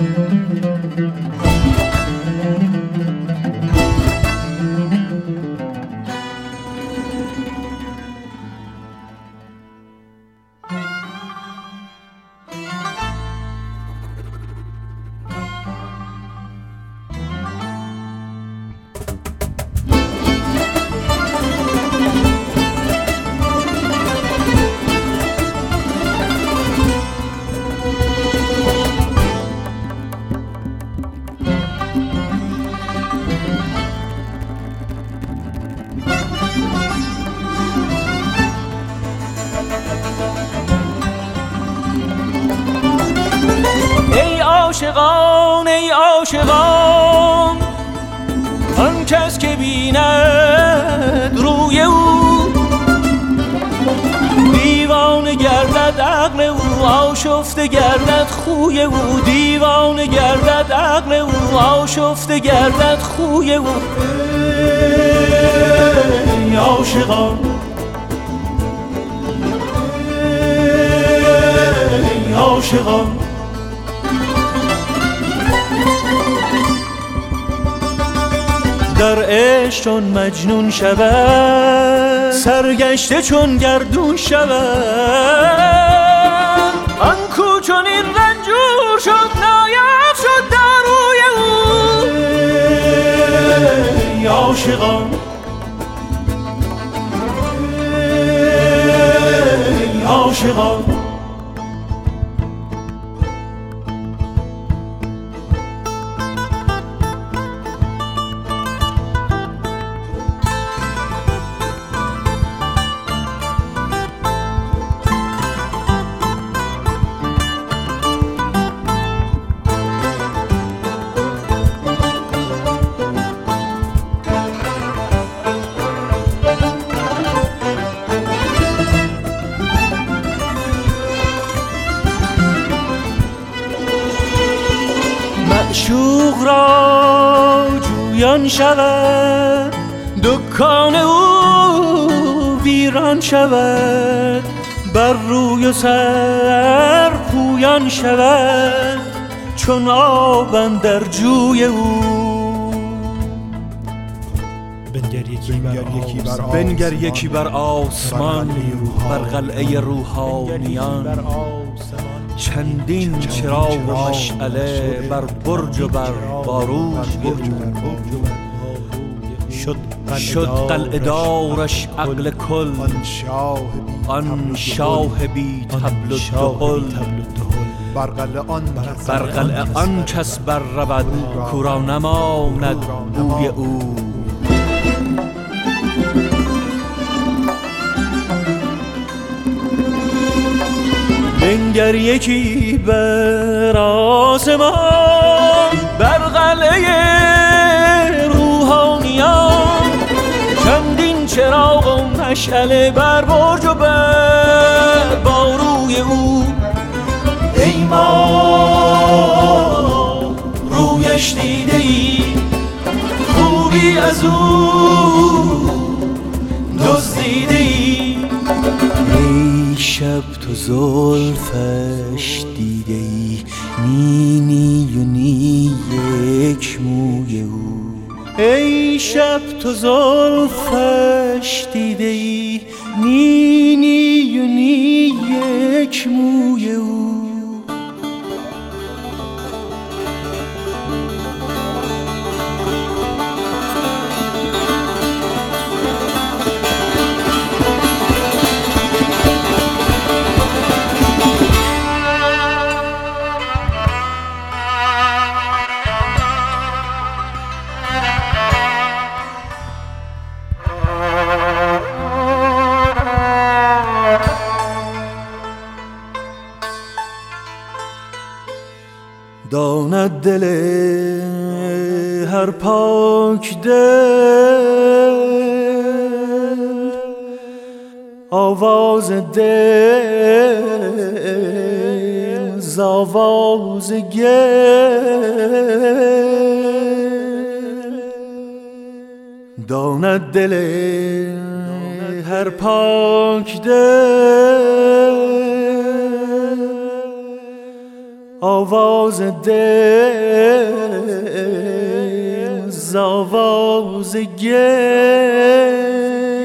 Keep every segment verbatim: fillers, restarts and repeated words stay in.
عاشقان ای عاشقان، آن کس که بیند روی او دیوانه گردد، عقل او آشفته گردد خوی او، دیوانه گردد عقل او آشفته گردد خوی او. ای عاشقان ای عاشقان، در عشق چون مجنون شود، سرگشته چون گردون شود، آن کو چون این رنجور شد نایب شد در روی او. ای عاشقان ای عاشقان، معشوق را جویان شود، دکان او ویران شود، بر روی و سر پویان شود، چون آب اندر جوی او. بنگر یکی بر آسمان، بر قلعه روحانیان، چندین چراغ و مشعله بر برج و بر باروج شد قلعه دارش عقل کل، آن شاه بی طبل و دهل، بر قلعه آن کس بر رود کو را نماند بوی او. بنگر یکی بر آسمان، بر قلعه روحانیان، چندین چراغ و مشعله بر برج و بر باروی او. ای ما رویش دیده ای، خوبی از او دزدیده ای. ای شب تو زلفش دیده ای، نی نی و نی یک موی او. ای شب تو زلفش دیده ای، نی نی و نی یک موی او. داند دل هر پاک دل آواز دل ز آواز گل. داند دل هر پاک دل آواز دل ز آواز گل.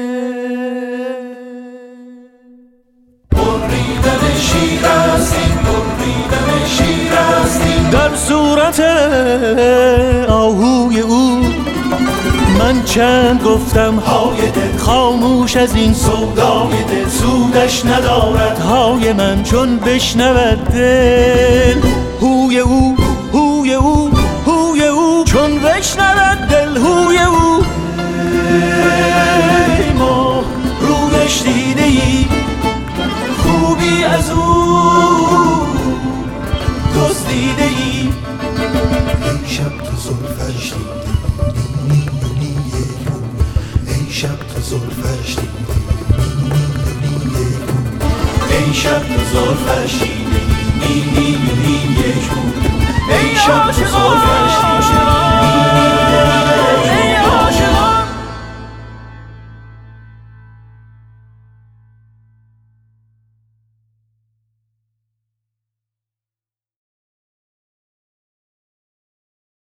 بریدن شیر است این، بریدن شیر است این، در صورت آهوی او من چند گفتم های دل، خاموش از این سودای دل سودش ندارد های من چون بشنود دل هوی او هوی او هوی او چون بشنود دل هوی او. ای ما رویش دیده ای خوبی از او دزدیده ای. شب تو زلفش ای شب تو زلفش ای شب تو زلفش نی نی نی